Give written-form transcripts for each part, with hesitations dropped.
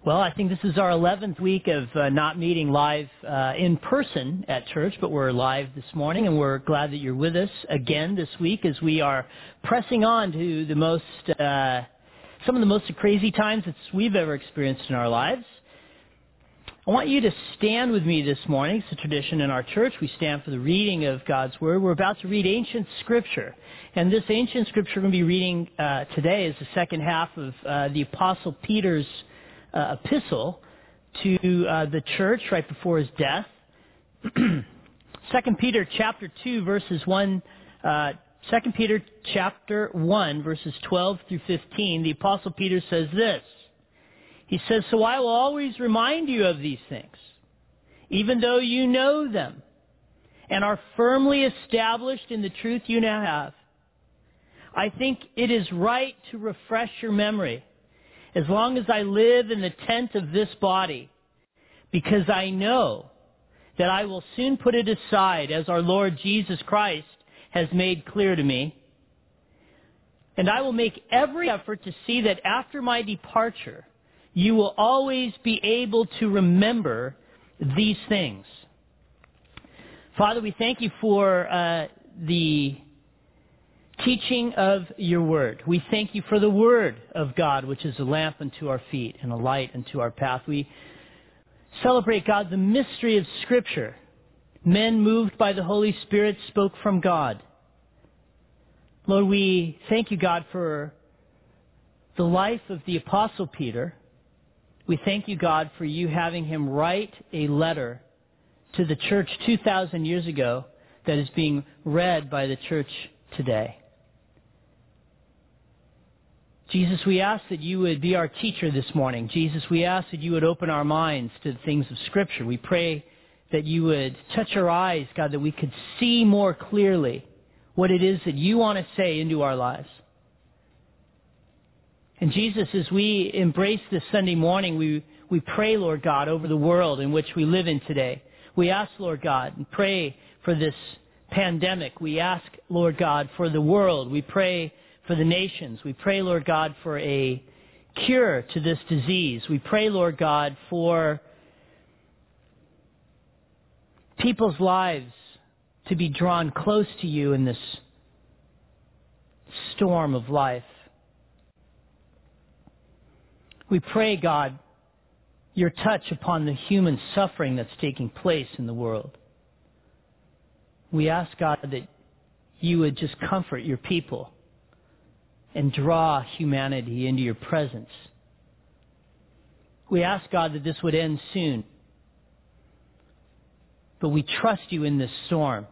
Well, I think this is our 11th week of not meeting live in person at church, but we're live this morning, and we're glad that you're with us again this week as we are pressing on to the most, some of the most crazy times that we've ever experienced in our lives. I want you to stand with me this morning. It's a tradition in our church. We stand for the reading of God's Word. We're about to read ancient Scripture. And this ancient Scripture we're going to be reading today is the second half of the Apostle Peter's epistle to the church right before his death. 2 Peter chapter 2 verses 1, 2 Peter chapter 1 verses 12 through 15, the Apostle Peter says this. He says, "So I will always remind you of these things, even though you know them and are firmly established in the truth you now have. I think it is right to refresh your memory as long as I live in the tent of this body, because I know that I will soon put it aside, as our Lord Jesus Christ has made clear to me. And I will make every effort to see that after my departure, you will always be able to remember these things." Father, we thank you for the teaching of your word. We thank you for the word of God, which is a lamp unto our feet and a light unto our path. We celebrate, God, the mystery of Scripture. Men moved by the Holy Spirit spoke from God. Lord, we thank you, God, for the life of the Apostle Peter. We thank you, God, for you having him write a letter to the church 2,000 years ago that is being read by the church today. Jesus, we ask that you would be our teacher this morning. Jesus, we ask that you would open our minds to the things of Scripture. We pray that you would touch our eyes, God, that we could see more clearly what it is that you want to say into our lives. And Jesus, as we embrace this Sunday morning, we pray, Lord God, over the world in which we live in today. We ask, Lord God, and pray for this pandemic. We ask, Lord God, for the world. We pray for the nations. We pray, Lord God, for a cure to this disease. We pray, Lord God, for people's lives to be drawn close to you in this storm of life. We pray, God, your touch upon the human suffering that's taking place in the world. We ask, God, that you would just comfort your people and draw humanity into your presence. We ask, God, that this would end soon. But we trust you in this storm.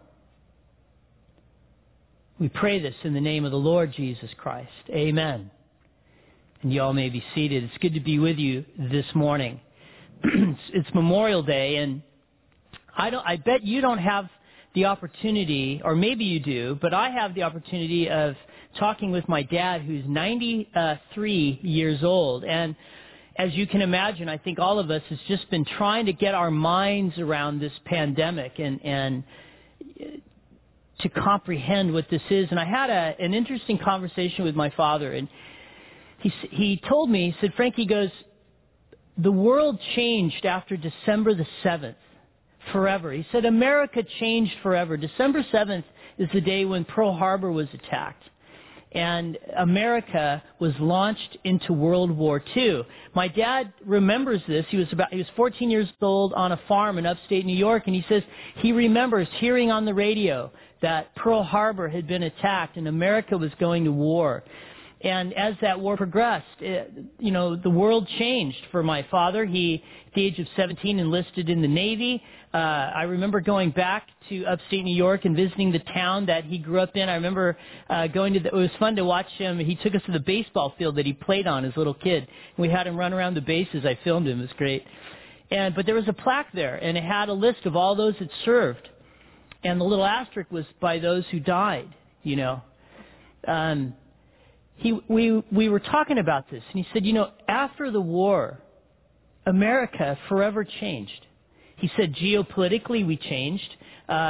We pray this in the name of the Lord Jesus Christ. Amen. And you all may be seated. It's good to be with you this morning. It's Memorial Day, and I bet you don't have the opportunity, or maybe you do, but I have the opportunity of talking with my dad, who's 93 years old. And as you can imagine, I think all of us has just been trying to get our minds around this pandemic and to comprehend what this is. And I had an interesting conversation with my father, and he told me, he said, "Frank," he goes, "the world changed after December the 7th. Forever." He said, "America changed forever. December 7th is the day when Pearl Harbor was attacked. And America was launched into World War II." My dad remembers this. He was 14 years old on a farm in upstate New York, and he says he remembers hearing on the radio that Pearl Harbor had been attacked and America was going to war. And as that war progressed, the world changed for my father. He, at the age of 17, enlisted in the Navy. I remember going back to upstate New York and visiting the town that he grew up in. I remember it was fun to watch him. He took us to the baseball field that he played on as a little kid. We had him run around the bases. I filmed him. It was great. But there was a plaque there, and it had a list of all those that served. And the little asterisk was by those who died, We were talking about this, and he said, after the war, America forever changed. He said, geopolitically, we changed.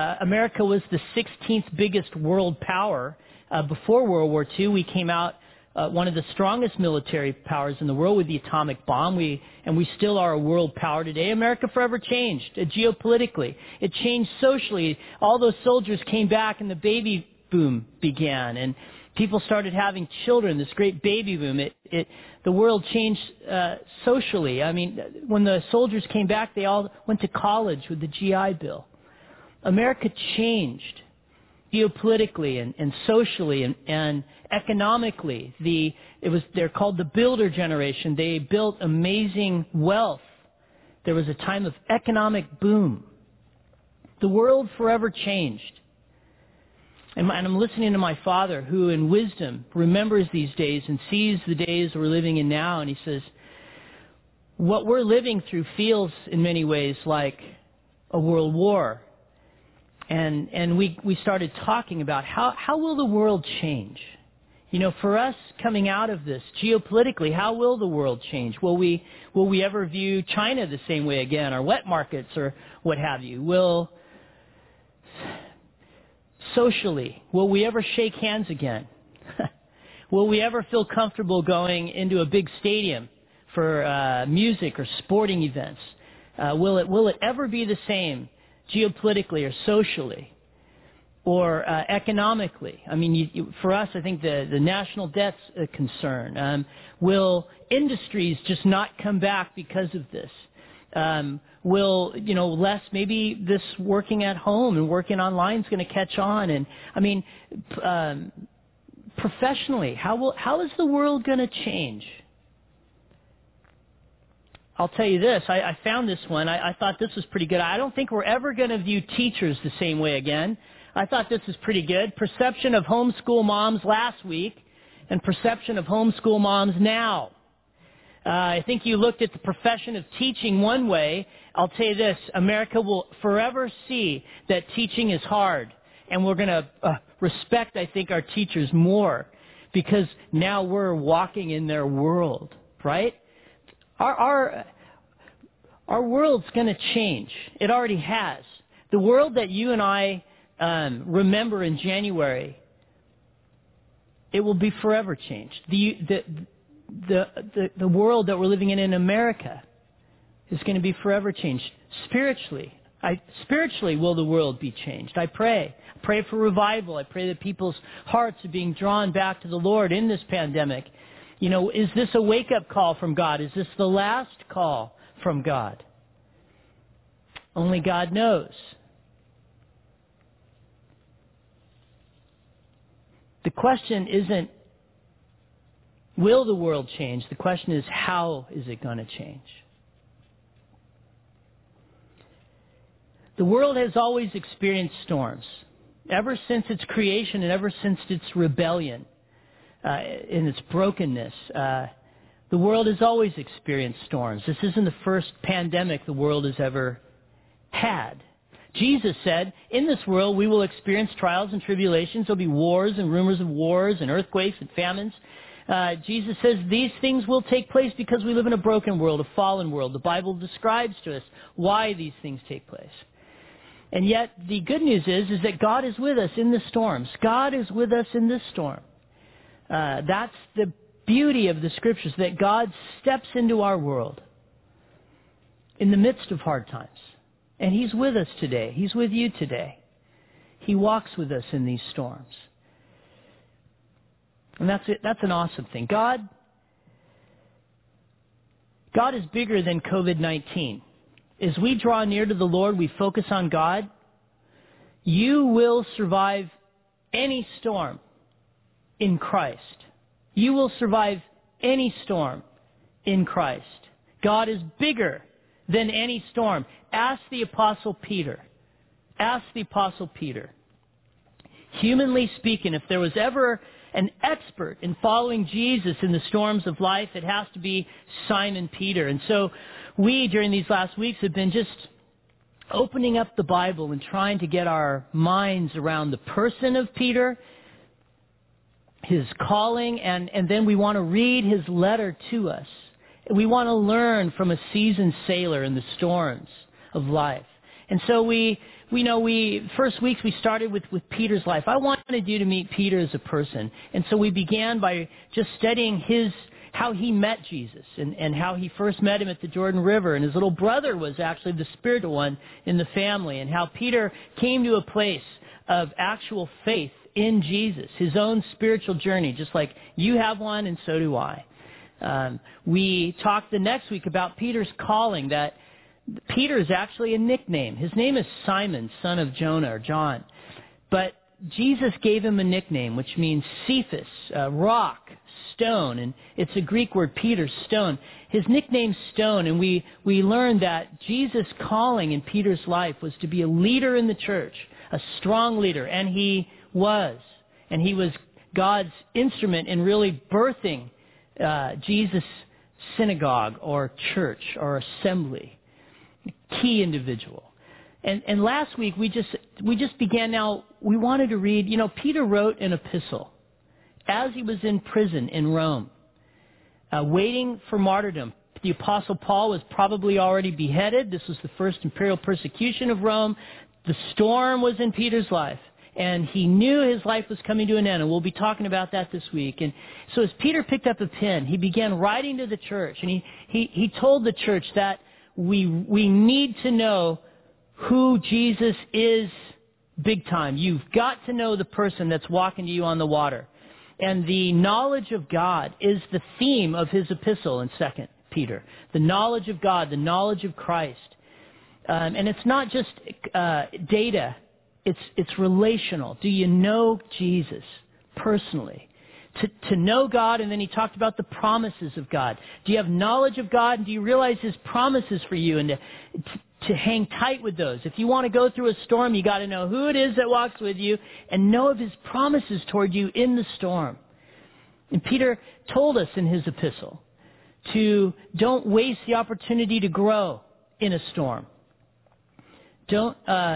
America was the 16th biggest world power before World War II. We came out one of the strongest military powers in the world with the atomic bomb. We still are a world power today. America forever changed geopolitically. It changed socially. All those soldiers came back and the baby boom began, and people started having children, this great baby boom. The world changed socially. I mean, when the soldiers came back, they all went to college with the GI Bill. America changed geopolitically and socially and economically. They're called the builder generation. They built amazing wealth. There was a time of economic boom. The world forever changed. And I'm listening to my father, who in wisdom remembers these days and sees the days we're living in now, and he says, what we're living through feels in many ways like a world war. And we started talking about how will the world change? You know, for us coming out of this geopolitically, how will the world change? Will we ever view China the same way again, or wet markets, or what have you? Socially, will we ever shake hands again? Will we ever feel comfortable going into a big stadium for music or sporting events? Will it ever be the same geopolitically or socially or economically? I mean, for us, I think the national debt's a concern. Will industries just not come back because of this? Will less, maybe this working at home and working online is going to catch on? And I mean, professionally, how is the world going to change? I'll tell you this. I found this one. I thought this was pretty good. I don't think we're ever going to view teachers the same way again. I thought this was pretty good. Perception of homeschool moms last week and perception of homeschool moms now. I think you looked at the profession of teaching one way. I'll tell you this, America will forever see that teaching is hard. And we're going to respect, I think, our teachers more because now we're walking in their world, right? Our world's going to change. It already has. The world that you and I remember in January, it will be forever changed. The world that we're living in America is going to be forever changed. Spiritually will the world be changed. I pray for revival. I pray that people's hearts are being drawn back to the Lord in this pandemic. You know, is this a wake-up call from God? Is this the last call from God? Only God knows. The question isn't, will the world change? The question is, how is it going to change? The world has always experienced storms. Ever since its creation and ever since its rebellion, in its brokenness, the world has always experienced storms. This isn't the first pandemic the world has ever had. Jesus said, in this world we will experience trials and tribulations. There'll be wars and rumors of wars and earthquakes and famines. Jesus says these things will take place because we live in a broken world, a fallen world. The Bible describes to us why these things take place. And yet the good news is that God is with us in the storms. God is with us in this storm. That's the beauty of the Scriptures, that God steps into our world in the midst of hard times. And He's with us today. He's with you today. He walks with us in these storms. And that's an awesome thing. God is bigger than COVID-19. As we draw near to the Lord, we focus on God, you will survive any storm in Christ. You will survive any storm in Christ. God is bigger than any storm. Ask the Apostle Peter. Ask the Apostle Peter. Humanly speaking, if there was ever an expert in following Jesus in the storms of life, it has to be Simon Peter. And so we, during these last weeks, have been just opening up the Bible and trying to get our minds around the person of Peter, his calling, and then we want to read his letter to us. We want to learn from a seasoned sailor in the storms of life. And so first weeks we started with Peter's life. I wanted you to meet Peter as a person. And so we began by just studying how he met Jesus and how he first met him at the Jordan River. And his little brother was actually the spiritual one in the family, and how Peter came to a place of actual faith in Jesus, his own spiritual journey, just like you have one and so do I. We talked the next week about Peter's calling, that Peter is actually a nickname. His name is Simon, son of Jonah, or John. But Jesus gave him a nickname, which means Cephas, rock, stone, and it's a Greek word, Peter, stone. His nickname's Stone, and we learned that Jesus' calling in Peter's life was to be a leader in the church, a strong leader, and he was. And he was God's instrument in really birthing Jesus' synagogue or church or assembly, key individual. And last week we just began. Now we wanted to read. Peter wrote an epistle as he was in prison in Rome, waiting for martyrdom. The Apostle Paul was probably already beheaded. This was the first imperial persecution of Rome. The storm was in Peter's life, and he knew his life was coming to an end, and we'll be talking about that this week. And so as Peter picked up a pen, he began writing to the church, and he told the church that we need to know who Jesus is big time. You've got to know the person that's walking to you on the water. And the knowledge of God is the theme of his epistle in 2 Peter. The knowledge of God, the knowledge of Christ. And it's not just data. It's relational. Do you know Jesus personally? To know God, and then he talked about the promises of God. Do you have knowledge of God, and do you realize his promises for you, and to hang tight with those? If you want to go through a storm, you got to know who it is that walks with you and know of his promises toward you in the storm. And Peter told us in his epistle to don't waste the opportunity to grow in a storm. Don't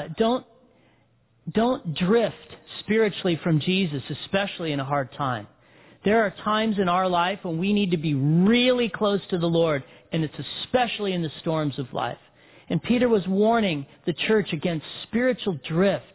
drift spiritually from Jesus, especially in a hard time. There are times in our life when we need to be really close to the Lord, and it's especially in the storms of life. And Peter was warning the church against spiritual drift.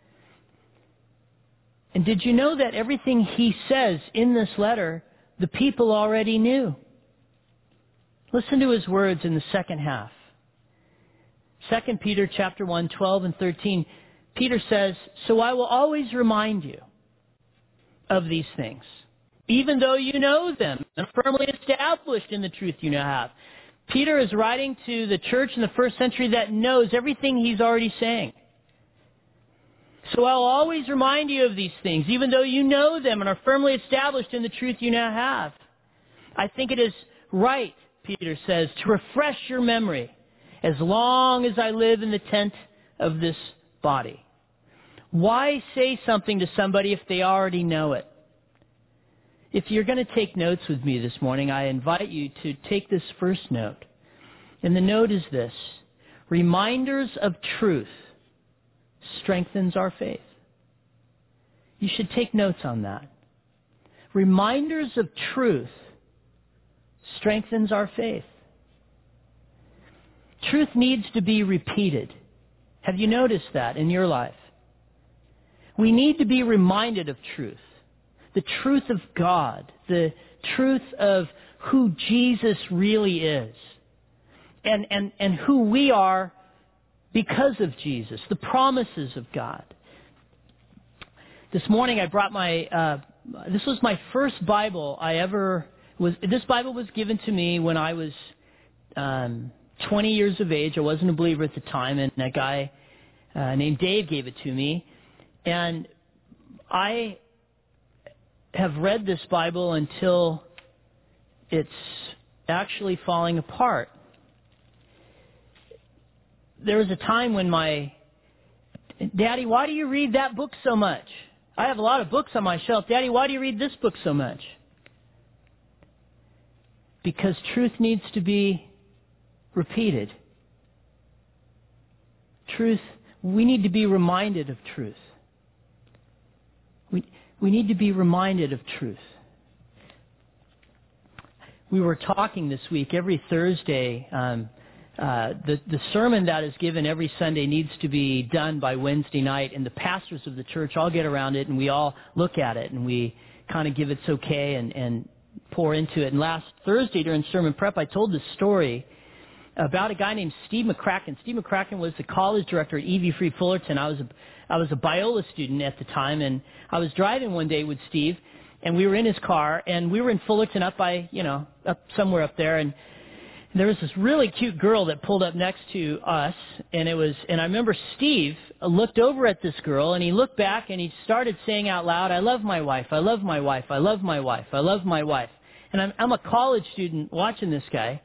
And did you know that everything he says in this letter, the people already knew? Listen to his words in the second half. 2 Peter chapter 1, 12 and 13. Peter says, "So I will always remind you of these things, even though you know them and are firmly established in the truth you now have." Peter is writing to the church in the first century that knows everything he's already saying. "So I'll always remind you of these things, even though you know them and are firmly established in the truth you now have. I think it is right," Peter says, "to refresh your memory as long as I live in the tent of this body." Why say something to somebody if they already know it? If you're going to take notes with me this morning, I invite you to take this first note. And the note is this: reminders of truth strengthens our faith. You should take notes on that. Reminders of truth strengthens our faith. Truth needs to be repeated. Have you noticed that in your life? We need to be reminded of truth. The truth of God. The truth of who Jesus really is. And who we are because of Jesus. The promises of God. This morning I brought this was my first Bible this Bible was given to me when I was 20 years of age. I wasn't a believer at the time, and a guy named Dave gave it to me. And I have read this Bible until it's actually falling apart. There was a time when "Daddy, why do you read that book so much? I have a lot of books on my shelf. Daddy, why do you read this book so much?" Because truth needs to be repeated. Truth, we need to be reminded of truth. We need to be reminded of truth. We were talking this week, every Thursday, the sermon that is given every Sunday needs to be done by Wednesday night, and the pastors of the church all get around it, and we all look at it, and we kind of give it's okay and pour into it. And last Thursday during sermon prep, I told this story about a guy named Steve McCracken. Steve McCracken was the college director at E.V. Free Fullerton. I was a Biola student at the time, and I was driving one day with Steve, and we were in his car, and we were in Fullerton up somewhere up there, and there was this really cute girl that pulled up next to us, and I remember Steve looked over at this girl, and he looked back, and he started saying out loud, "I love my wife, I love my wife, I love my wife, I love my wife." And I'm a college student watching this guy,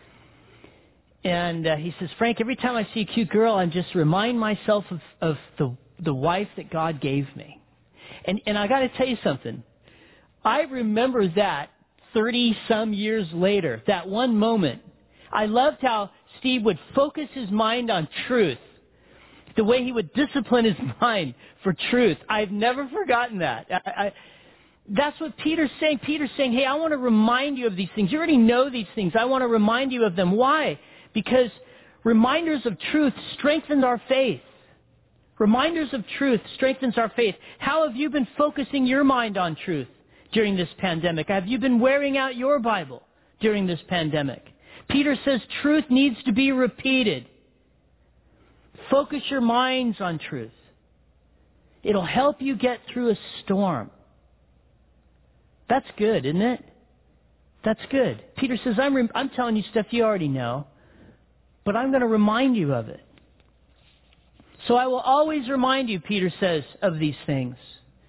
and he says, "Frank, every time I see a cute girl, I just remind myself of the wife that God gave me." And I got to tell you something. I remember that 30-some years later, that one moment. I loved how Steve would focus his mind on truth, the way he would discipline his mind for truth. I've never forgotten that. That's what Peter's saying. Peter's saying, hey, I want to remind you of these things. You already know these things. I want to remind you of them. Why? Because reminders of truth strengthhen our faith. Reminders of truth strengthens our faith. How have you been focusing your mind on truth during this pandemic? Have you been wearing out your Bible during this pandemic? Peter says truth needs to be repeated. Focus your minds on truth. It'll help you get through a storm. That's good, isn't it? That's good. Peter says, I'm telling you stuff you already know, but I'm going to remind you of it. So I will always remind you, Peter says, of these things,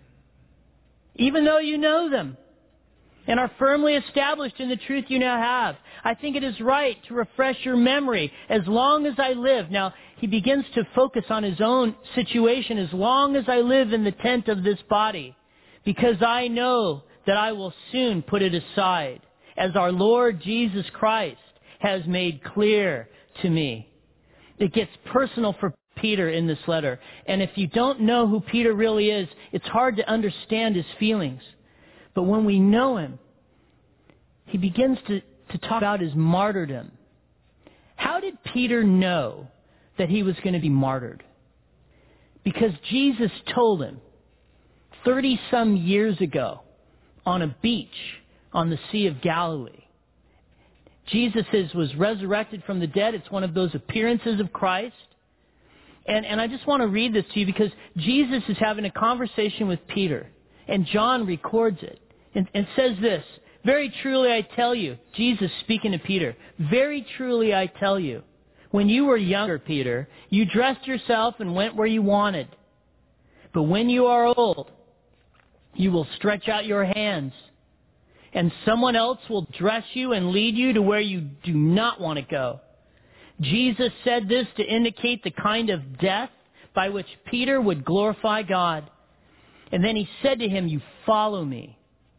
even though you know them and are firmly established in the truth you now have. I think it is right to refresh your memory as long as I live. Now, he begins to focus on his own situation. As long as I live in the tent of this body, because I know that I will soon put it aside, as our Lord Jesus Christ has made clear to me. It gets personal for Peter in this letter. And if you don't know who Peter really is, it's hard to understand his feelings. But when we know him, he begins to talk about his martyrdom. How did Peter know that he was going to be martyred? Because Jesus told him 30-some years ago on a beach on the Sea of Galilee. Jesus was resurrected from the dead. It's one of those appearances of Christ. And I just want to read this to you because Jesus is having a conversation with Peter. And John records it. And says this, very truly I tell you, Jesus speaking to Peter, very truly I tell you, when you were younger, Peter, you dressed yourself and went where you wanted. But when you are old, you will stretch out your hands, and someone else will dress you and lead you to where you do not want to go. Jesus said this to indicate the kind of death by which Peter would glorify God. And then he said to him, you follow me.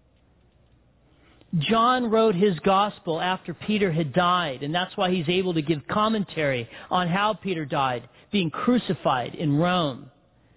John wrote his gospel after Peter had died, and that's why he's able to give commentary on how Peter died, being crucified in Rome.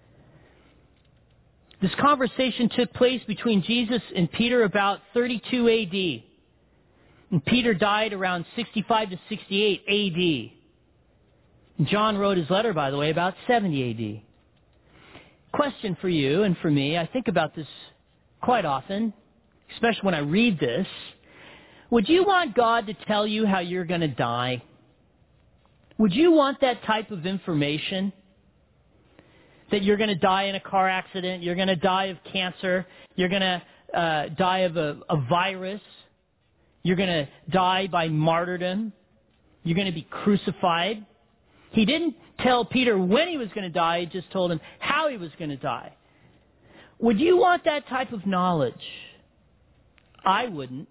This conversation took place between Jesus and Peter about 32 A.D. And Peter died around 65 to 68 A.D. And John wrote his letter, by the way, about 70 A.D. Question for you and for me, I think about this quite often, especially when I read this. Would you want God to tell you how you're going to die? Would you want that type of information? That you're going to die in a car accident, you're going to die of cancer, you're going to die of a virus, you're going to die by martyrdom, you're going to be crucified. He didn't tell Peter when he was going to die, he just told him how he was going to die. Would you want that type of knowledge? I wouldn't.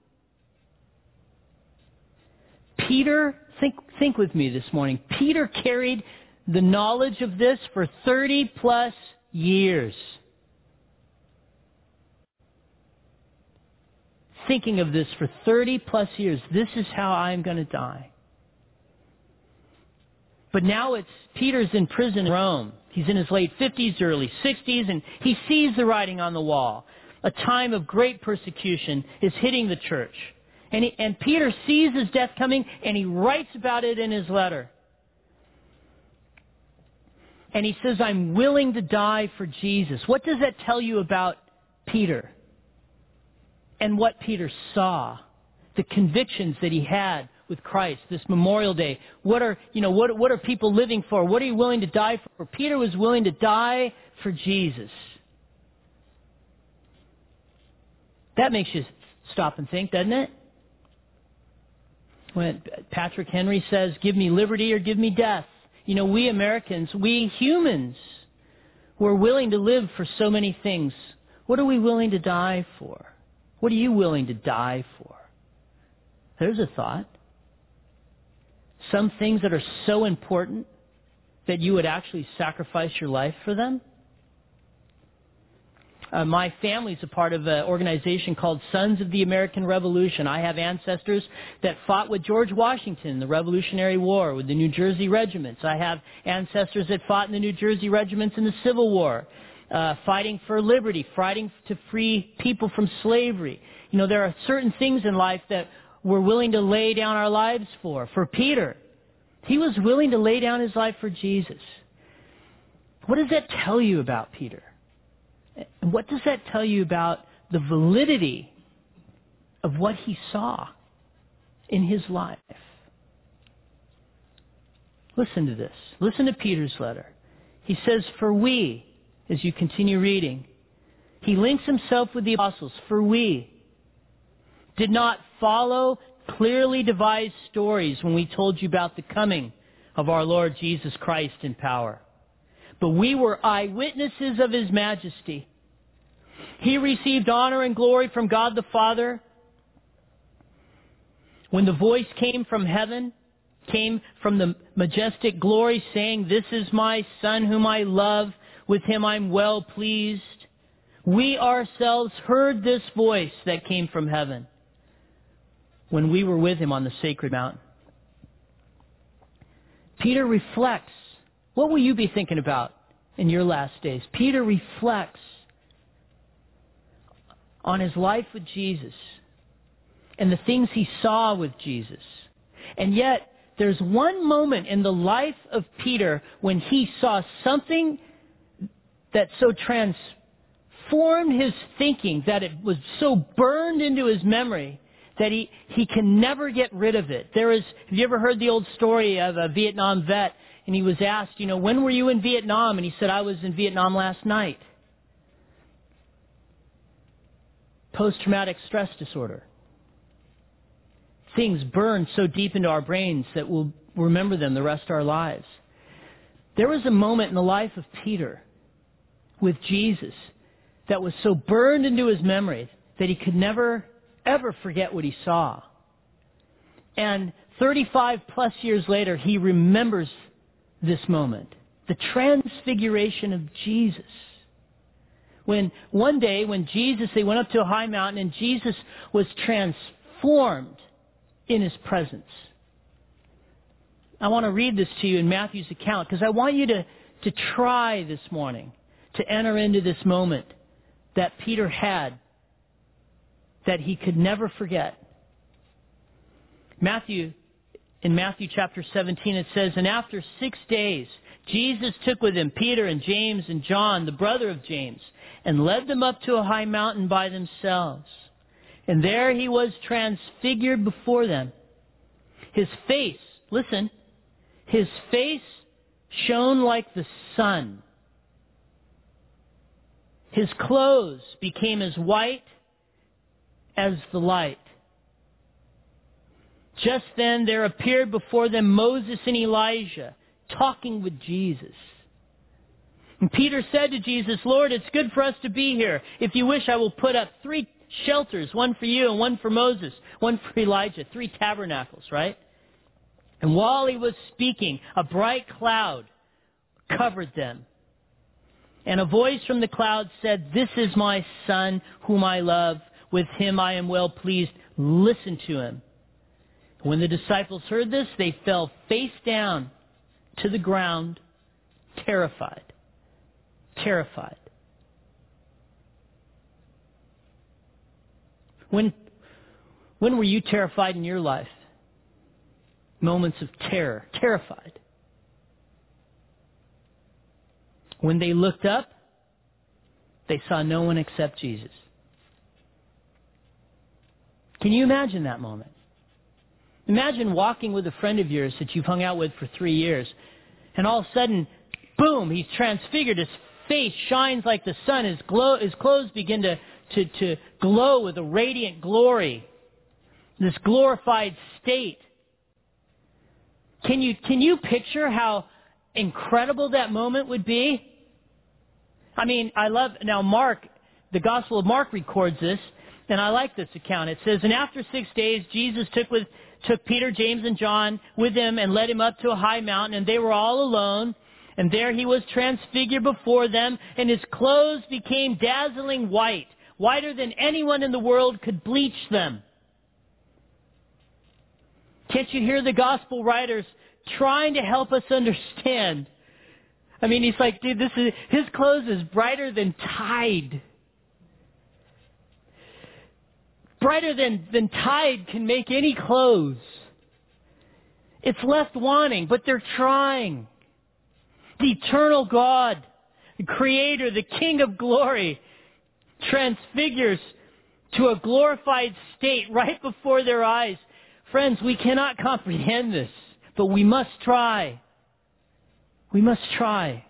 Peter, think with me this morning. Peter carried the knowledge of this for 30 plus years. Thinking of this for 30 plus years. This is how I'm going to die. But now Peter's in prison in Rome. He's in his late 50s, early 60s, and he sees the writing on the wall. A time of great persecution is hitting the church. And Peter sees his death coming, and he writes about it in his letter. And he says, I'm willing to die for Jesus. What does that tell you about Peter? And what Peter saw? The convictions that he had with Christ, this Memorial Day. What are people living for? What are you willing to die for? Peter was willing to die for Jesus. That makes you stop and think, doesn't it? When Patrick Henry says, give me liberty or give me death. You know, we Americans, we humans, we're willing to live for so many things. What are we willing to die for? What are you willing to die for? There's a thought. Some things that are so important that you would actually sacrifice your life for them. My family's a part of an organization called Sons of the American Revolution. I have ancestors that fought with George Washington in the Revolutionary War with the New Jersey regiments. I have ancestors that fought in the New Jersey regiments in the Civil War, fighting for liberty, fighting to free people from slavery. You know, there are certain things in life that we're willing to lay down our lives for. For Peter, he was willing to lay down his life for Jesus. What does that tell you about Peter? And what does that tell you about the validity of what he saw in his life? Listen to this. Listen to Peter's letter. He says, for we, as you continue reading, he links himself with the apostles. For we did not follow clearly devised stories when we told you about the coming of our Lord Jesus Christ in power. But we were eyewitnesses of his majesty. He received honor and glory from God the Father when the voice came from heaven, came from the majestic glory saying, this is my Son whom I love, with him I'm well pleased. We ourselves heard this voice that came from heaven when we were with him on the sacred mountain. Peter reflects. What will you be thinking about in your last days? Peter reflects on his life with Jesus and the things he saw with Jesus. And yet, there's one moment in the life of Peter when he saw something that so transformed his thinking, that it was so burned into his memory that he can never get rid of it. Have you ever heard the old story of a Vietnam vet? And he was asked, when were you in Vietnam? And he said, I was in Vietnam last night. Post-traumatic stress disorder. Things burn so deep into our brains that we'll remember them the rest of our lives. There was a moment in the life of Peter with Jesus that was so burned into his memory that he could never, ever forget what he saw. And 35 plus years later, he remembers this moment. The transfiguration of Jesus. When one day, they went up to a high mountain and Jesus was transformed in his presence. I want to read this to you in Matthew's account because I want you to try this morning to enter into this moment that Peter had that he could never forget. In Matthew chapter 17 it says, and after 6 days Jesus took with him Peter and James and John, the brother of James, and led them up to a high mountain by themselves. And there he was transfigured before them. His face, listen, his face shone like the sun. His clothes became as white as the light. Just then there appeared before them Moses and Elijah talking with Jesus. And Peter said to Jesus, Lord, it's good for us to be here. If you wish, I will put up 3 shelters, one for you and one for Moses, one for Elijah, 3 tabernacles, right? And while he was speaking, a bright cloud covered them. And a voice from the cloud said, this is my Son whom I love. With him I am well pleased. Listen to him. When the disciples heard this, they fell face down to the ground, terrified. Terrified. When When were you terrified in your life? Moments of terror, terrified. When they looked up, they saw no one except Jesus. Can you imagine that moment? Imagine walking with a friend of yours that you've hung out with for 3 years, and all of a sudden, boom, he's transfigured. His face shines like the sun. His clothes begin to glow with a radiant glory. This glorified state. Can you picture how incredible that moment would be? I mean, now Mark, the Gospel of Mark records this, and I like this account. It says, and after 6 days, Jesus took Peter, James, and John with him and led him up to a high mountain, and they were all alone. And there he was transfigured before them, and his clothes became dazzling white, whiter than anyone in the world could bleach them. Can't you hear the gospel writers trying to help us understand? I mean, he's like, dude, his clothes is brighter than Tide. Brighter than Tide can make any clothes. It's left wanting, but they're trying. The eternal God, the Creator, the King of glory, transfigures to a glorified state right before their eyes. Friends, we cannot comprehend this, but we must try. We must try.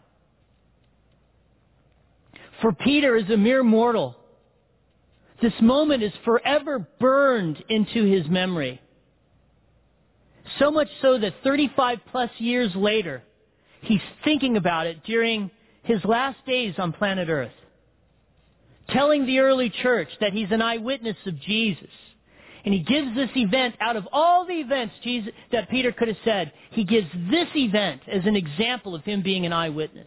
For Peter, as a mere mortal, this moment is forever burned into his memory. So much so that 35 plus years later, he's thinking about it during his last days on planet Earth. Telling the early church that he's an eyewitness of Jesus. And he gives this event, out of all the events that Peter could have said, he gives this event as an example of him being an eyewitness.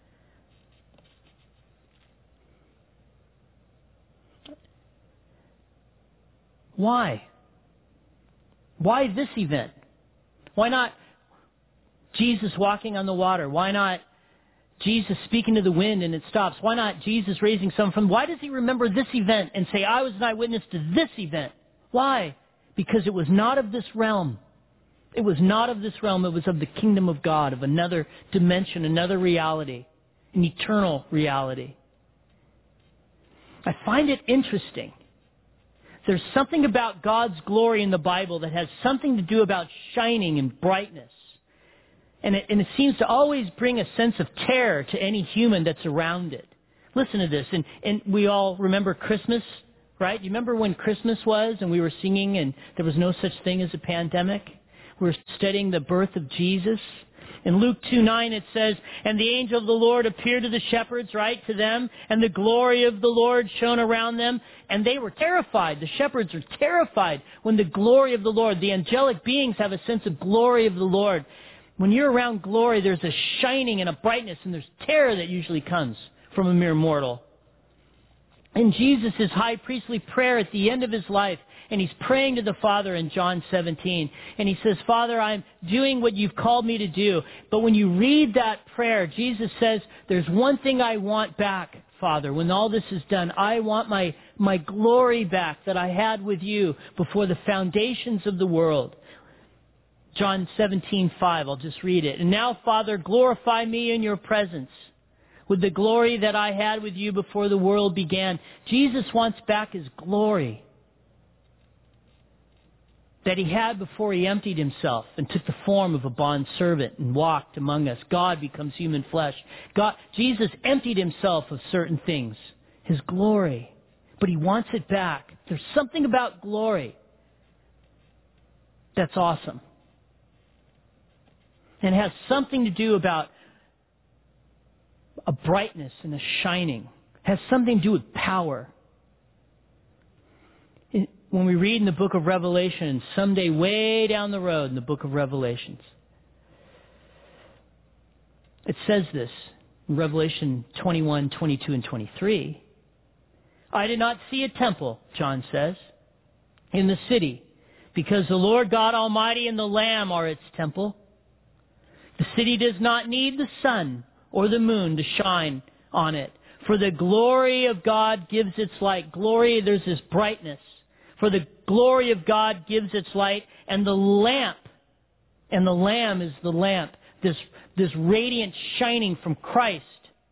Why? Why this event? Why not Jesus walking on the water? Why not Jesus speaking to the wind and it stops? Why not Jesus raising someone from... Why does he remember this event and say, I was an eyewitness to this event? Why? Because it was not of this realm. It was not of this realm. It was of the kingdom of God, of another dimension, another reality, an eternal reality. I find it interesting. There's something about God's glory in the Bible that has something to do about shining and brightness. And it seems to always bring a sense of terror to any human that's around it. Listen to this. And we all remember Christmas, right? You remember when Christmas was and we were singing and there was no such thing as a pandemic? We were studying the birth of Jesus. In Luke 2:9 it says, and the angel of the Lord appeared to the shepherds, right, to them, and the glory of the Lord shone around them, and they were terrified. The shepherds are terrified when the glory of the Lord, the angelic beings have a sense of glory of the Lord. When you're around glory, there's a shining and a brightness, and there's terror that usually comes from a mere mortal. In Jesus' high priestly prayer at the end of his life, and he's praying to the Father in John 17. And he says, Father, I'm doing what you've called me to do. But when you read that prayer, Jesus says, there's one thing I want back, Father. When all this is done, I want my glory back that I had with you before the foundations of the world. John 17:5, I'll just read it. And now, Father, glorify me in your presence with the glory that I had with you before the world began. Jesus wants back his glory that he had before he emptied himself and took the form of a bondservant and walked among us. God becomes human flesh. Jesus emptied himself of certain things, his glory, but he wants it back. There's something about glory that's awesome. And it has something to do about a brightness and a shining. It has something to do with power. When we read in the book of Revelation, someday way down the road in the book of Revelations, it says this in Revelation 21, 22, and 23. I did not see a temple, John says, in the city, because the Lord God Almighty and the Lamb are its temple. The city does not need the sun or the moon to shine on it, for the glory of God gives its light. Glory, there's this brightness. For the glory of God gives its light, and the lamp, and the Lamb is the lamp, this radiant shining from Christ.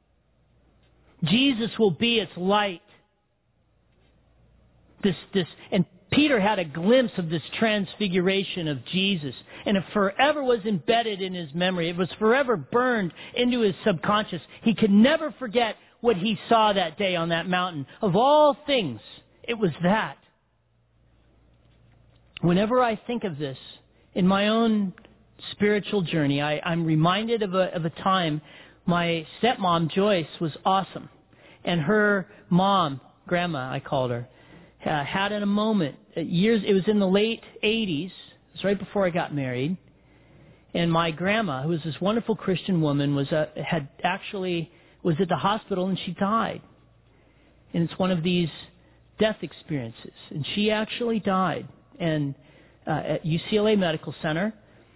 Jesus will be its light. And Peter had a glimpse of this transfiguration of Jesus, and it forever was embedded in his memory. It was forever burned into his subconscious. He could never forget what he saw that day on that mountain. Of all things, it was that. Whenever I think of this in my own spiritual journey, I'm reminded of a time my stepmom, Joyce, was awesome. And her mom, Grandma, I called her, had in a moment, it was in the late 80s, it was right before I got married, and my grandma, who was this wonderful Christian woman, was at the hospital and she died. And it's one of these death experiences. And she actually died. And at UCLA Medical Center,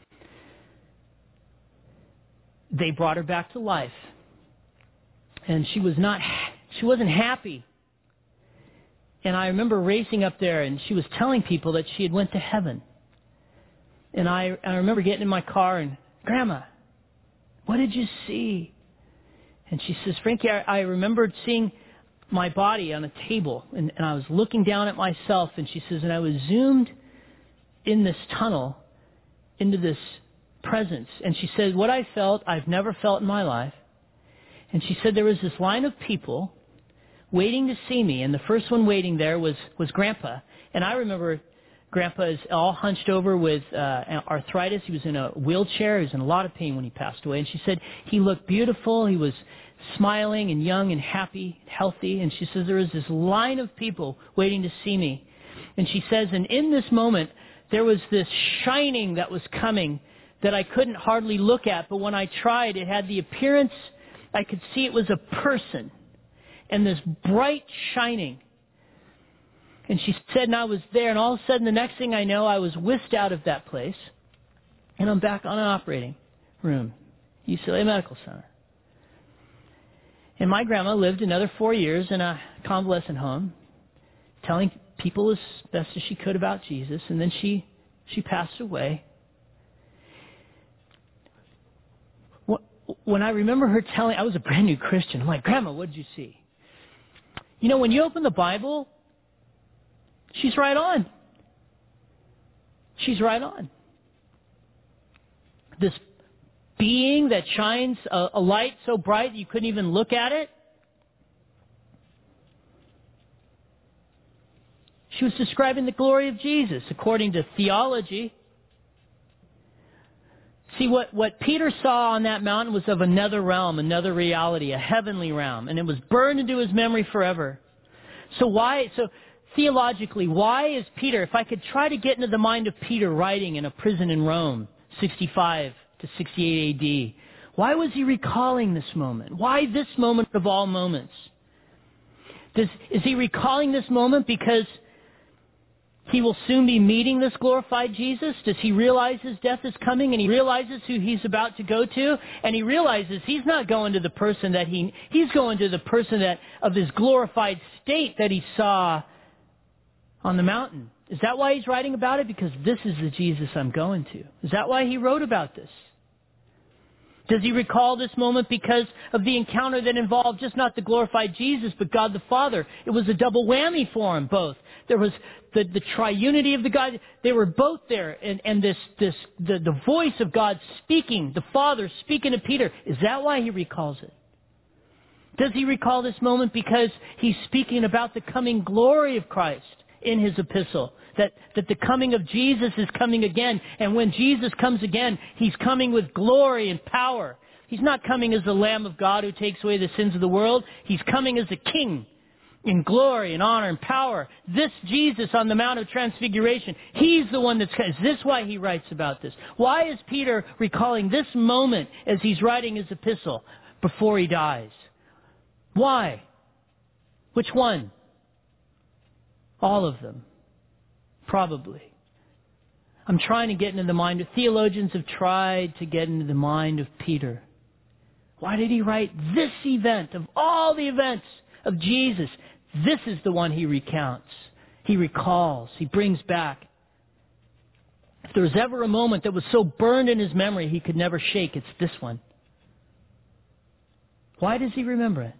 they brought her back to life. And she wasn't happy. And I remember racing up there, and she was telling people that she had went to heaven. And I remember getting in my car and, Grandma, what did you see? And she says, Frankie, I remembered seeing my body on a table, and I was looking down at myself, and she says, and I was zoomed in this tunnel into this presence. And she said, what I felt, I've never felt in my life. And she said there was this line of people waiting to see me, and the first one waiting there was Grandpa. And I remember Grandpa is all hunched over with arthritis. He was in a wheelchair. He was in a lot of pain when he passed away. And she said he looked beautiful. He was smiling and young and happy, healthy. And she says there was this line of people waiting to see me. And she says, and in this moment, there was this shining that was coming that I couldn't hardly look at. But when I tried, it had the appearance, I could see it was a person. And this bright shining. And she said, and I was there, and all of a sudden, the next thing I know, I was whisked out of that place, and I'm back on an operating room, UCLA Medical Center. And my grandma lived another 4 years in a convalescent home, telling people as best as she could about Jesus, and then she passed away. When I remember her telling, I was a brand new Christian. I'm like, Grandma, what did you see? You know, when you open the Bible, she's right on. She's right on. This being that shines a light so bright you couldn't even look at it. She was describing the glory of Jesus according to theology. See, what Peter saw on that mountain was of another realm, another reality, a heavenly realm, and it was burned into his memory forever. So theologically, why is Peter, if I could try to get into the mind of Peter writing in a prison in Rome, 65 to 68 AD, why was he recalling this moment? Why this moment of all moments? Is he recalling this moment because he will soon be meeting this glorified Jesus? Does he realize his death is coming, and he realizes who he's about to go to? And he realizes he's not going to the person that he's going to the person of his glorified state that he saw on the mountain. Is that why he's writing about it? Because this is the Jesus I'm going to. Is that why he wrote about this? Does he recall this moment because of the encounter that involved just not the glorified Jesus, but God the Father? It was a double whammy for him, both. There was the triunity of the God. They were both there. And the voice of God speaking, the Father speaking to Peter. Is that why he recalls it? Does he recall this moment because he's speaking about the coming glory of Christ in his epistle? That the coming of Jesus is coming again. And when Jesus comes again, he's coming with glory and power. He's not coming as the Lamb of God who takes away the sins of the world. He's coming as a king in glory and honor and power. This Jesus on the Mount of Transfiguration, he's the one is this why he writes about this? Why is Peter recalling this moment as he's writing his epistle before he dies? Why? Which one? All of them. Probably. I'm trying to get into the mind of theologians have tried to get into the mind of Peter. Why did he write this event of all the events of Jesus? This is the one he recounts. He recalls. He brings back. If there was ever a moment that was so burned in his memory he could never shake, it's this one. Why does he remember it?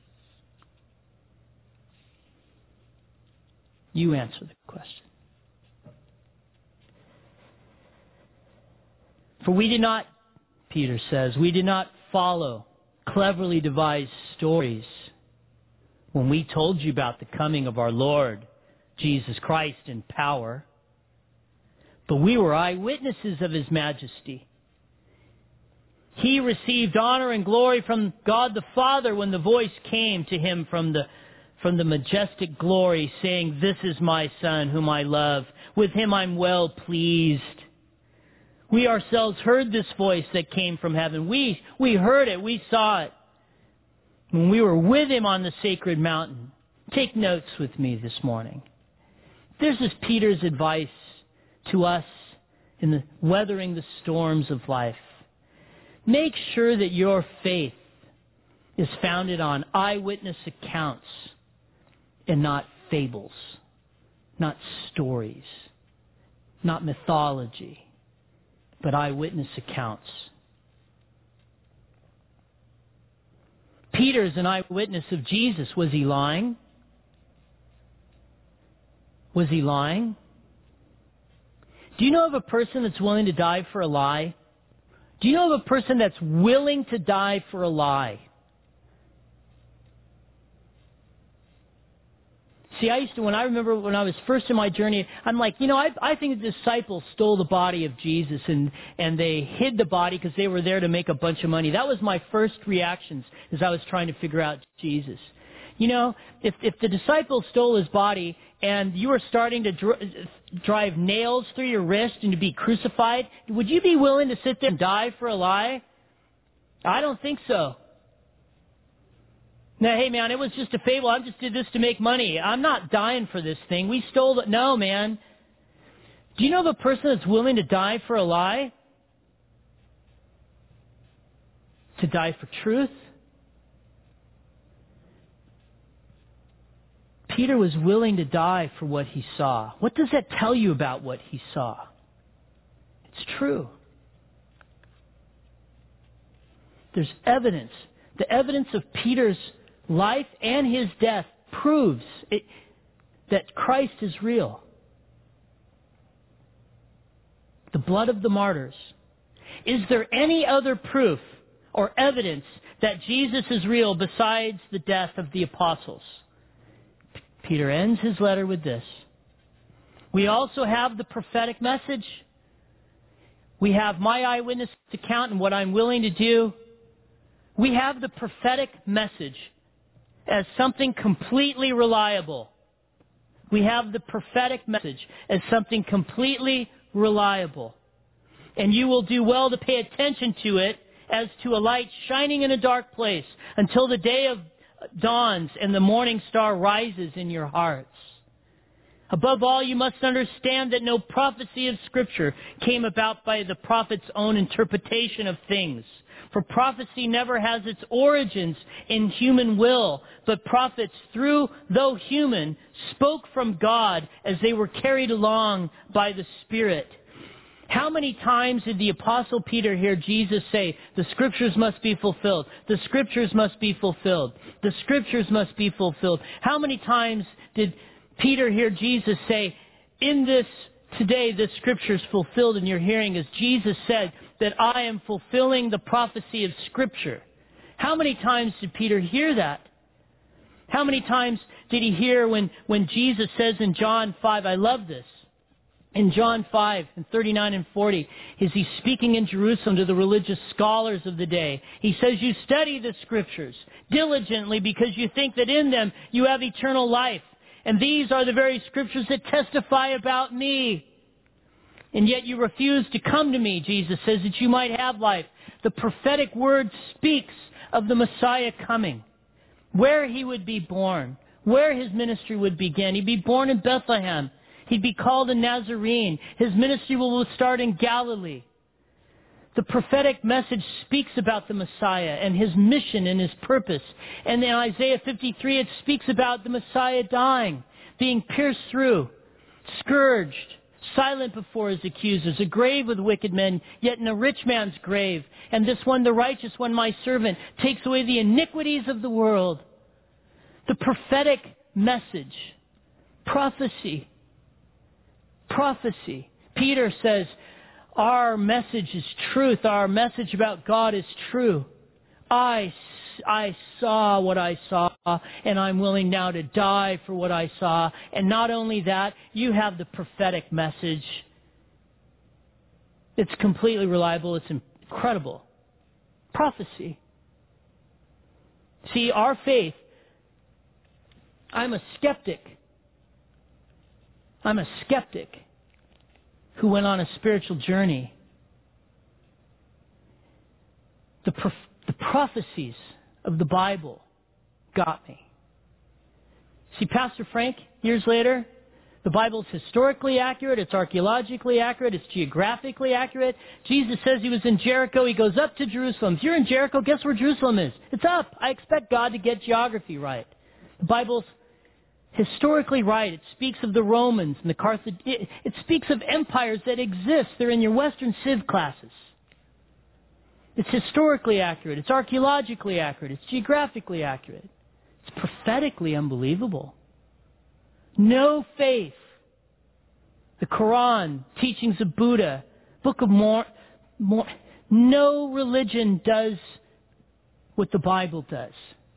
You answer the question. For we did not, Peter says, we did not follow cleverly devised stories when we told you about the coming of our Lord Jesus Christ in power, but we were eyewitnesses of His majesty. He received honor and glory from God the Father when the voice came to Him from the majestic glory, saying, "This is my Son whom I love. With Him I'm well pleased." We ourselves heard this voice that came from heaven. We heard it. We saw it when we were with Him on the sacred mountain. Take notes with me this morning. This is Peter's advice to us in weathering the storms of life. Make sure that your faith is founded on eyewitness accounts and not fables, not stories, not mythology, but eyewitness accounts. Peter's an eyewitness of Jesus. Was he lying? Was he lying? Do you know of a person that's willing to die for a lie? Do you know of a person that's willing to die for a lie? See, I remember when I was first in my journey, I'm like, I think the disciples stole the body of Jesus and they hid the body because they were there to make a bunch of money. That was my first reactions as I was trying to figure out Jesus. If the disciples stole His body and you were starting to drive nails through your wrist and to be crucified, would you be willing to sit there and die for a lie? I don't think so. Now, hey man, it was just a fable. I just did this to make money. I'm not dying for this thing. We stole it. No, man. Do you know of a person that's willing to die for a lie? To die for truth? Peter was willing to die for what he saw. What does that tell you about what he saw? It's true. There's evidence. The evidence of Peter's life and his death proves that Christ is real. The blood of the martyrs. Is there any other proof or evidence that Jesus is real besides the death of the apostles? Peter ends his letter with this. We also have the prophetic message. We have my eyewitness account and what I'm willing to do. We have the prophetic message as something completely reliable. We have the prophetic message as something completely reliable. And you will do well to pay attention to it as to a light shining in a dark place until the day of dawns and the morning star rises in your hearts. Above all, you must understand that no prophecy of Scripture came about by the prophet's own interpretation of things. For prophecy never has its origins in human will, but prophets, though human, spoke from God as they were carried along by the Spirit. How many times did the Apostle Peter hear Jesus say, the Scriptures must be fulfilled, the Scriptures must be fulfilled, the Scriptures must be fulfilled? How many times did Peter hear Jesus say, in this today the Scriptures fulfilled in your hearing, as Jesus said that I am fulfilling the prophecy of Scripture? How many times did Peter hear that? How many times did he hear when Jesus says in John 5, I love this, in John 5, and 39 and 40, is he speaking in Jerusalem to the religious scholars of the day. He says, you study the Scriptures diligently because you think that in them you have eternal life. And these are the very Scriptures that testify about me. And yet you refuse to come to me, Jesus says, that you might have life. The prophetic word speaks of the Messiah coming, where he would be born, where his ministry would begin. He'd be born in Bethlehem. He'd be called a Nazarene. His ministry will start in Galilee. The prophetic message speaks about the Messiah and his mission and his purpose. And in Isaiah 53, it speaks about the Messiah dying. being pierced through, scourged, silent before his accusers, a grave with wicked men, yet in a rich man's grave. And this one, the righteous one, my servant, takes away the iniquities of the world. The prophetic message. Prophecy. Prophecy. Peter says, our message is truth. Our message about God is true. I saw what I saw, and I'm willing now to die for what I saw. And not only that, you have the prophetic message. It's completely reliable. It's incredible. Prophecy. See, our faith, I'm a skeptic. I'm a skeptic who went on a spiritual journey. The prophecies of the Bible got me. See, Pastor Frank, years later, the Bible's historically accurate, it's archaeologically accurate, it's geographically accurate. Jesus says he was in Jericho, he goes up to Jerusalem. If you're in Jericho, guess where Jerusalem is? It's up. I expect God to get geography right. The Bible's historically right. It speaks of the Romans and the Carthaginians. It speaks of empires that exist. They're in your Western Civ classes. It's historically accurate. It's archaeologically accurate. It's geographically accurate. It's prophetically unbelievable. No faith. The Quran, teachings of Buddha, Book of Mormon. No religion does what the Bible does.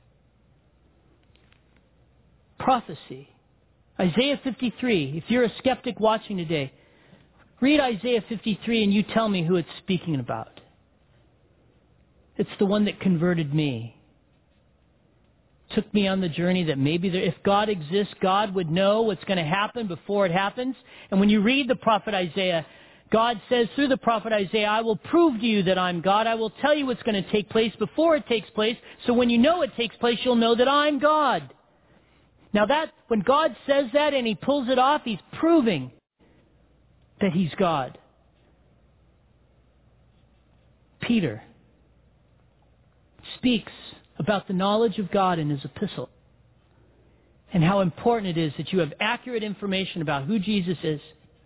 Prophecy. Isaiah 53. If you're a skeptic watching today, read Isaiah 53 and you tell me who it's speaking about. It's the one that converted me. Took me on the journey that maybe if God exists, God would know what's going to happen before it happens. And when you read the prophet Isaiah, God says through the prophet Isaiah, I will prove to you that I'm God. I will tell you what's going to take place before it takes place. So when you know it takes place, you'll know that I'm God. Now when God says that and he pulls it off, he's proving that he's God. Peter speaks about the knowledge of God in his epistle and how important it is that you have accurate information about who Jesus is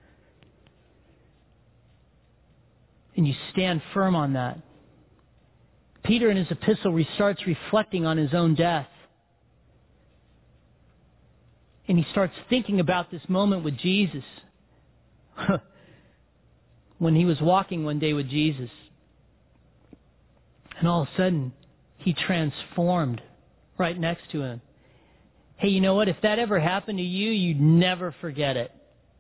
and you stand firm on that. Peter in his epistle starts reflecting on his own death. And he starts thinking about this moment with Jesus. When he was walking one day with Jesus. And all of a sudden, he transformed right next to him. Hey, you know what? If that ever happened to you, you'd never forget it.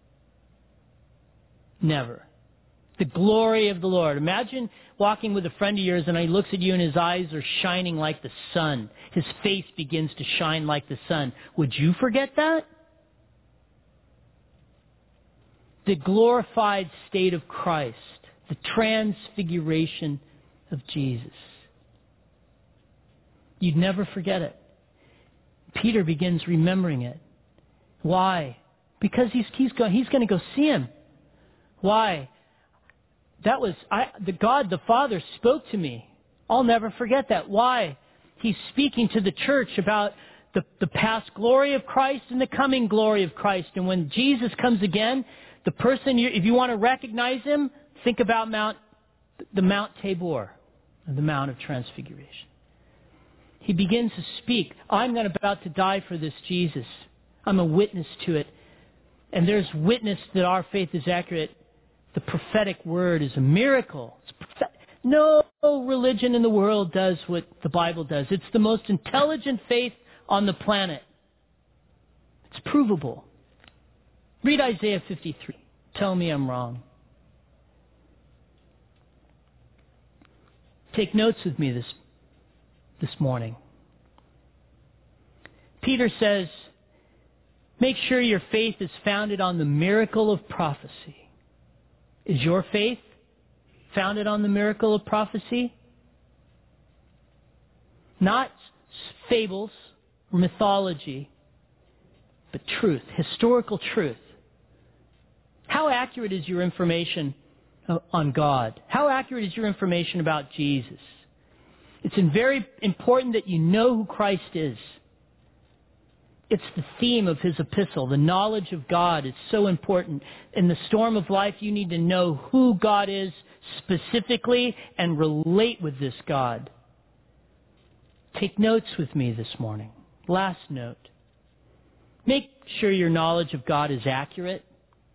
Never. The glory of the Lord. Imagine walking with a friend of yours and he looks at you and his eyes are shining like the sun. His face begins to shine like the sun. Would you forget that? The glorified state of Christ. The transfiguration of Jesus. You'd never forget it. Peter begins remembering it. Why? Because he's going to go see him. Why? That was God the Father spoke to me. I'll never forget that. Why? He's speaking to the church about the past glory of Christ and the coming glory of Christ. And when Jesus comes again, the person, if you want to recognize him, think about the Mount Tabor, the Mount of Transfiguration. He begins to speak. I'm not about to die for this Jesus. I'm a witness to it. And there's witness that our faith is accurate. The prophetic word is a miracle. No religion in the world does what the Bible does. It's the most intelligent faith on the planet. It's provable. Read Isaiah 53. Tell me I'm wrong. Take notes with me this morning. Peter says, make sure your faith is founded on the miracle of prophecy. Is your faith founded on the miracle of prophecy? Not fables or mythology, but truth, historical truth. How accurate is your information on God? How accurate is your information about Jesus? It's very important that you know who Christ is. It's the theme of his epistle. The knowledge of God is so important. In the storm of life, you need to know who God is specifically and relate with this God. Take notes with me this morning. Last note. Make sure your knowledge of God is accurate.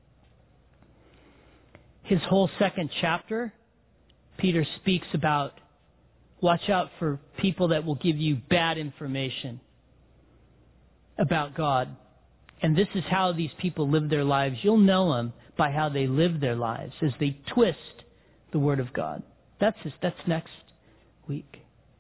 His whole second chapter, Peter speaks about watch out for people that will give you bad information about God. And this is how these people live their lives. You'll know them by how they live their lives as they twist the Word of God. That's next week.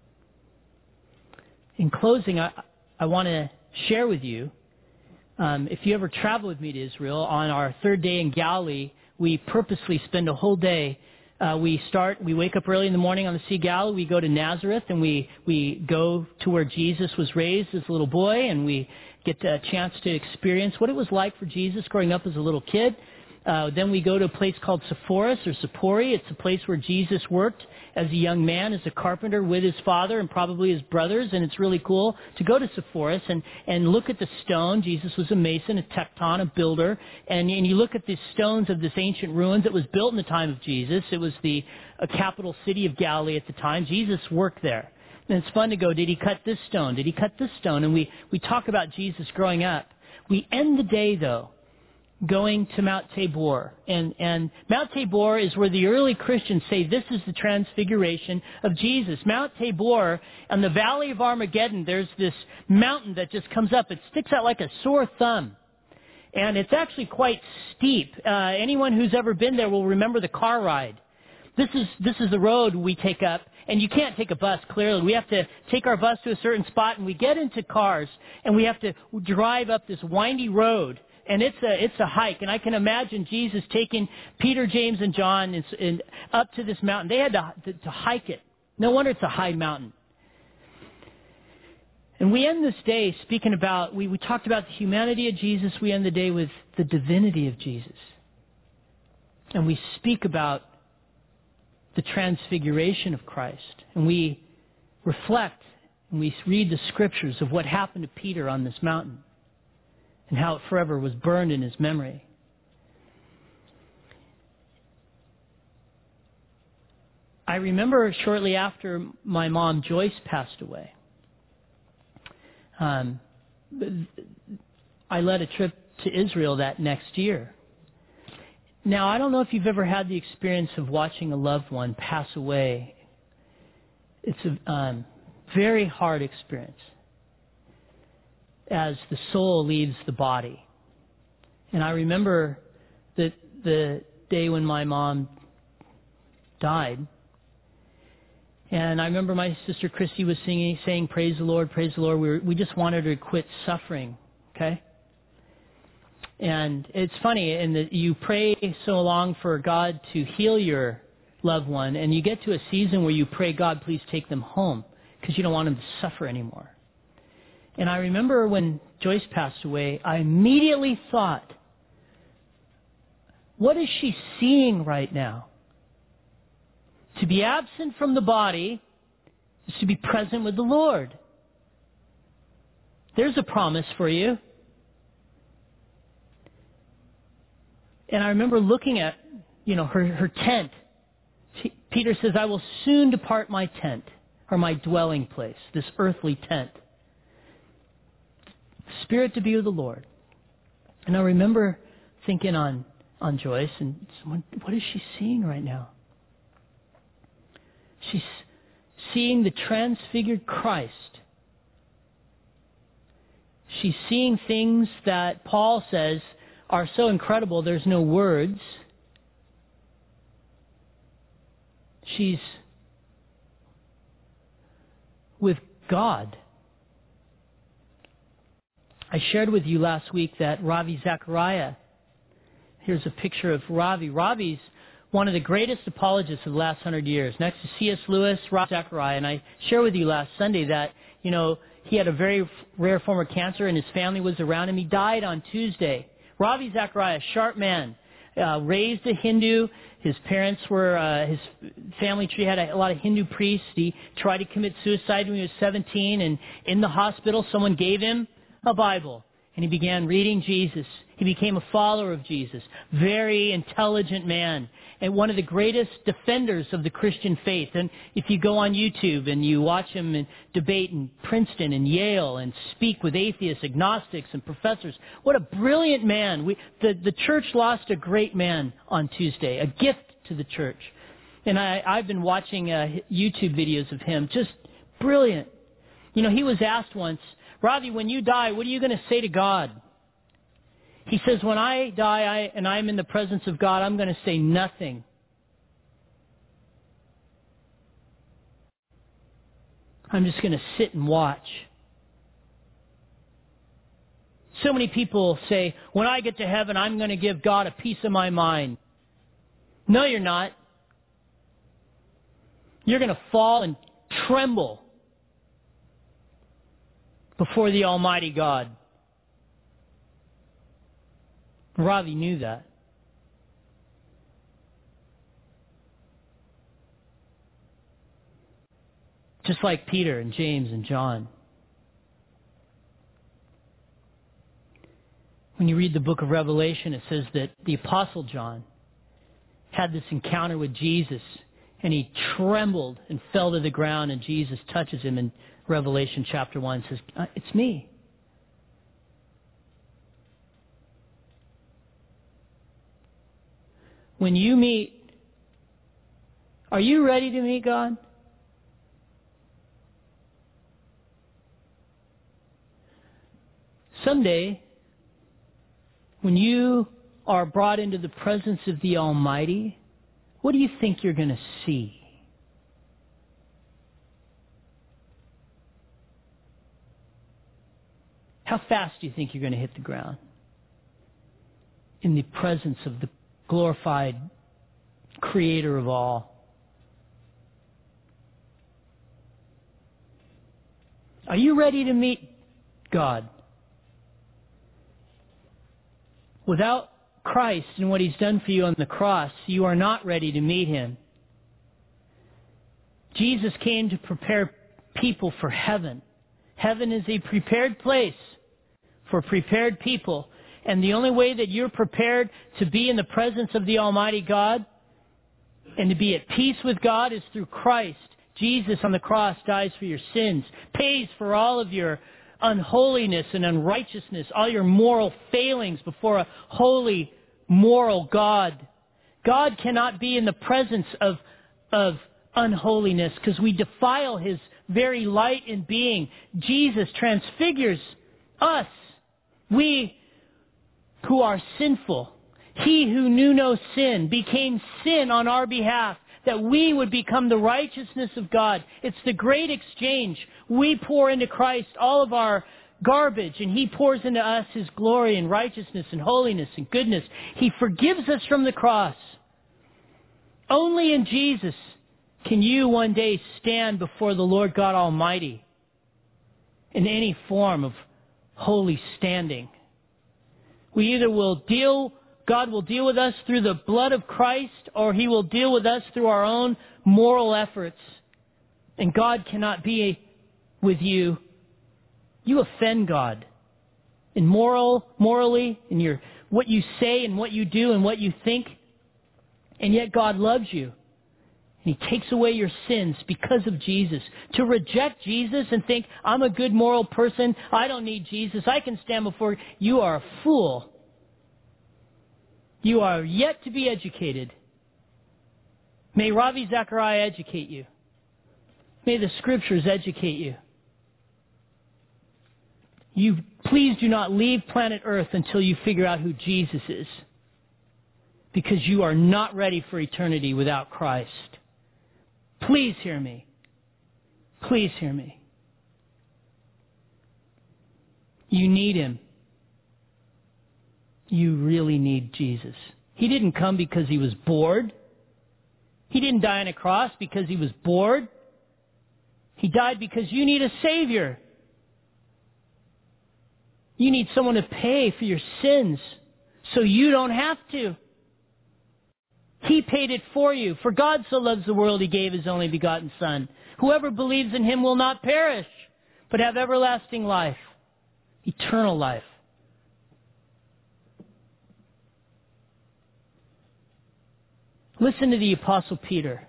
In closing, I want to share with you, if you ever travel with me to Israel, on our third day in Galilee, we purposely spend a whole day. We wake up early in the morning on the Sea of Galilee, we go to Nazareth, and we go to where Jesus was raised as a little boy, and we get a chance to experience what it was like for Jesus growing up as a little kid. Then we go to a place called Sepphoris or Sippori. It's a place where Jesus worked as a young man, as a carpenter with his father and probably his brothers. And it's really cool to go to Sepphoris and look at the stone. Jesus was a mason, a tecton, a builder. And you look at the stones of this ancient ruins. It was built in the time of Jesus. It was the capital city of Galilee at the time. Jesus worked there. And it's fun to go, did he cut this stone? Did he cut this stone? And we talk about Jesus growing up. We end the day, though, going to Mount Tabor. And Mount Tabor is where the early Christians say this is the transfiguration of Jesus. Mount Tabor, on the Valley of Armageddon, there's this mountain that just comes up. It sticks out like a sore thumb. And it's actually quite steep. Anyone who's ever been there will remember the car ride. This is the road we take up, and you can't take a bus, clearly. We have to take our bus to a certain spot, and we get into cars, and we have to drive up this windy road. And it's a hike, and I can imagine Jesus taking Peter, James, and John and up to this mountain. They had to hike it. No wonder it's a high mountain. And we end this day speaking about, we talked about the humanity of Jesus. We end the day with the divinity of Jesus. And we speak about the transfiguration of Christ. And we reflect and we read the scriptures of what happened to Peter on this mountain and how it forever was burned in his memory. I remember shortly after my mom Joyce passed away, I led a trip to Israel that next year. Now, I don't know if you've ever had the experience of watching a loved one pass away. It's a very hard experience as the soul leaves the body. And I remember that the day when my mom died, and I remember my sister Christy was saying, "Praise the Lord, praise the Lord." We just wanted her to quit suffering, okay? And it's funny, in that you pray so long for God to heal your loved one, and you get to a season where you pray, "God, please take them home," because you don't want them to suffer anymore. And I remember when Joyce passed away, I immediately thought, what is she seeing right now? To be absent from the body is to be present with the Lord. There's a promise for you. And I remember looking at, her tent. Peter says, "I will soon depart my tent," or my dwelling place, this earthly tent. Spirit to be with the Lord. And I remember thinking on Joyce, and what is she seeing right now? She's seeing the transfigured Christ. She's seeing things that Paul says are so incredible there's no words. She's with God. I shared with you last week that Ravi Zachariah, here's a picture of Ravi. Ravi's one of the greatest apologists of the last 100 years. Next to C.S. Lewis, Ravi Zachariah. And I shared with you last Sunday that, he had a very rare form of cancer and his family was around him. He died on Tuesday. Ravi Zachariah, sharp man, raised a Hindu. His parents were, his family tree had a lot of Hindu priests. He tried to commit suicide when he was 17, and in the hospital someone gave him a Bible. And he began reading Jesus. He became a follower of Jesus. Very intelligent man. And one of the greatest defenders of the Christian faith. And if you go on YouTube and you watch him debate in Princeton and Yale and speak with atheists, agnostics, and professors, what a brilliant man. The church lost a great man on Tuesday, a gift to the church. And I've been watching YouTube videos of him, just brilliant. You know, he was asked once, Ravi, when you die, what are you going to say to God? He says, when I die and I'm in the presence of God, I'm going to say nothing. I'm just going to sit and watch. So many people say, when I get to heaven, I'm going to give God a piece of my mind. No, you're not. You're going to fall and tremble before the Almighty God. Ravi knew that. Just like Peter and James and John. When you read the book of Revelation, it says that the Apostle John had this encounter with Jesus, and he trembled and fell to the ground, and Jesus touches him in Revelation chapter 1 and says, it's me. When you meet, are you ready to meet God? Someday, when you are brought into the presence of the Almighty, what do you think you're going to see? How fast do you think you're going to hit the ground? In the presence of the glorified Creator of all. Are you ready to meet God? Without Christ and what He's done for you on the cross, you are not ready to meet Him. Jesus came to prepare people for heaven. Heaven is a prepared place for prepared people. And the only way that you're prepared to be in the presence of the Almighty God and to be at peace with God is through Christ. Jesus on the cross dies for your sins, pays for all of your unholiness and unrighteousness, all your moral failings before a holy, moral God. God cannot be in the presence of unholiness because we defile His very light and being. Jesus transfigures us. We who are sinful. He who knew no sin became sin on our behalf, that we would become the righteousness of God. It's the great exchange. We pour into Christ all of our garbage, and He pours into us His glory and righteousness and holiness and goodness. He forgives us from the cross. Only in Jesus can you one day stand before the Lord God Almighty in any form of holy standing. We either God will deal with us through the blood of Christ, or He will deal with us through our own moral efforts. And God cannot be with you. You offend God. Morally, in what you say and what you do and what you think. And yet God loves you. And He takes away your sins because of Jesus. To reject Jesus and think, I'm a good moral person, I don't need Jesus, I can stand before you, you are a fool. You are yet to be educated. May Ravi Zachariah educate you. May the Scriptures educate you. You please do not leave planet Earth until you figure out who Jesus is. Because you are not ready for eternity without Christ. Please hear me. Please hear me. You need Him. You really need Jesus. He didn't come because He was bored. He didn't die on a cross because He was bored. He died because you need a Savior. You need someone to pay for your sins so you don't have to. He paid it for you. For God so loves the world, He gave His only begotten Son. Whoever believes in Him will not perish, but have everlasting life. eternal life. Listen to the Apostle Peter.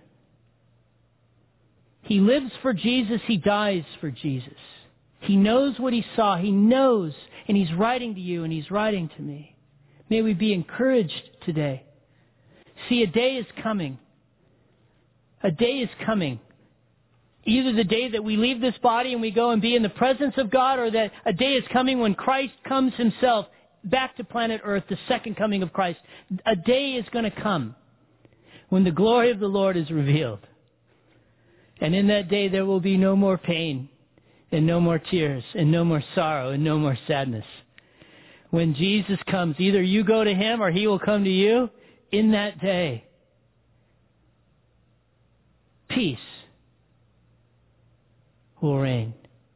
He lives for Jesus. He dies for Jesus. He knows what he saw. He knows, and he's writing to you, and he's writing to me. May we be encouraged today. See, a day is coming. A day is coming. Either the day that we leave this body and we go and be in the presence of God, or that a day is coming when Christ comes himself back to planet Earth, the second coming of Christ. A day is going to come when the glory of the Lord is revealed. And in that day there will be no more pain, and no more tears, and no more sorrow, and no more sadness. When Jesus comes, either you go to him or he will come to you. In that day, peace will reign.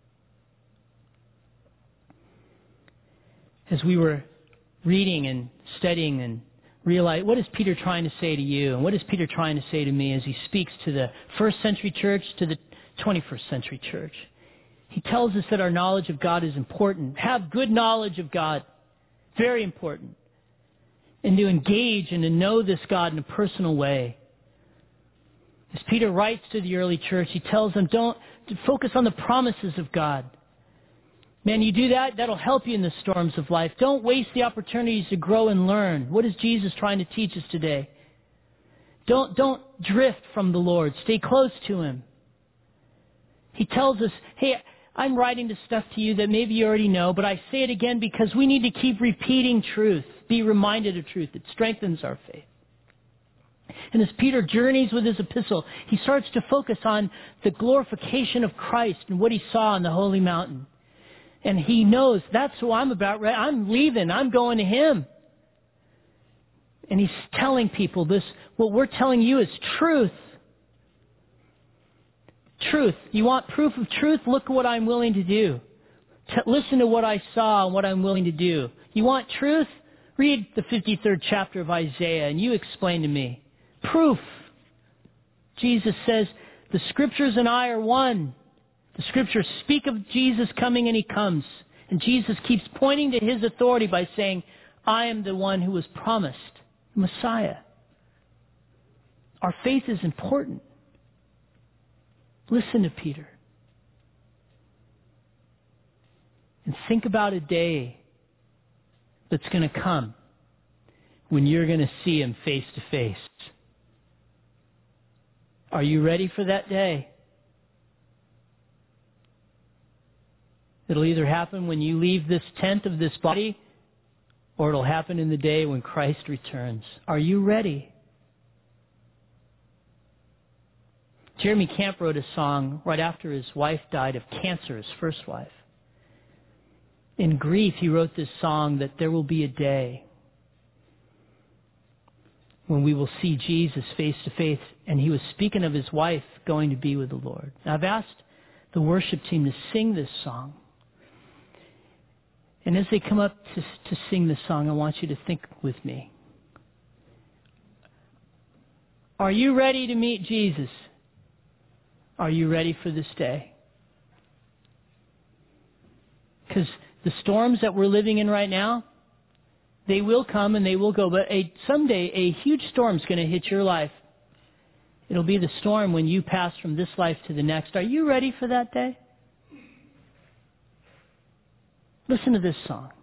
As we were reading and studying and realize, what is Peter trying to say to you, and what is Peter trying to say to me as he speaks to the first century church, to the 21st century church? He tells us that our knowledge of God is important. Have good knowledge of God. Very important. And to engage and to know this God in a personal way. As Peter writes to the early church, he tells them, don't focus on the promises of God. Man, you do that, that'll help you in the storms of life. Don't waste the opportunities to grow and learn. What is Jesus trying to teach us today? Don't drift from the Lord. Stay close to him. He tells us, hey, I'm writing this stuff to you that maybe you already know, but I say it again because we need to keep repeating truth. Be reminded of truth. It strengthens our faith. And as Peter journeys with his epistle, he starts to focus on the glorification of Christ and what he saw on the holy mountain. And he knows that's who I'm about. I'm leaving. I'm going to him. And he's telling people this. What we're telling you is truth. Truth. You want proof of truth? Look at what I'm willing to do. Listen to what I saw and what I'm willing to do. You want truth? Read the 53rd chapter of Isaiah and you explain to me. Proof. Jesus says, the Scriptures and I are one. The Scriptures speak of Jesus coming and he comes. And Jesus keeps pointing to his authority by saying, I am the one who was promised, the Messiah. Our faith is important. Listen to Peter. And think about a day that's going to come when you're going to see him face to face. Are you ready for that day? It'll either happen when you leave this tent of this body, or it'll happen in the day when Christ returns. Are you ready? Jeremy Camp wrote a song right after his wife died of cancer, his first wife. In grief, he wrote this song that there will be a day when we will see Jesus face to face, and he was speaking of his wife going to be with the Lord. Now, I've asked the worship team to sing this song. And as they come up to sing this song, I want you to think with me. Are you ready to meet Jesus? Are you ready for this day? Because the storms that we're living in right now, they will come and they will go. But someday a huge storm is going to hit your life. It'll be the storm when you pass from this life to the next. Are you ready for that day? Listen to this song.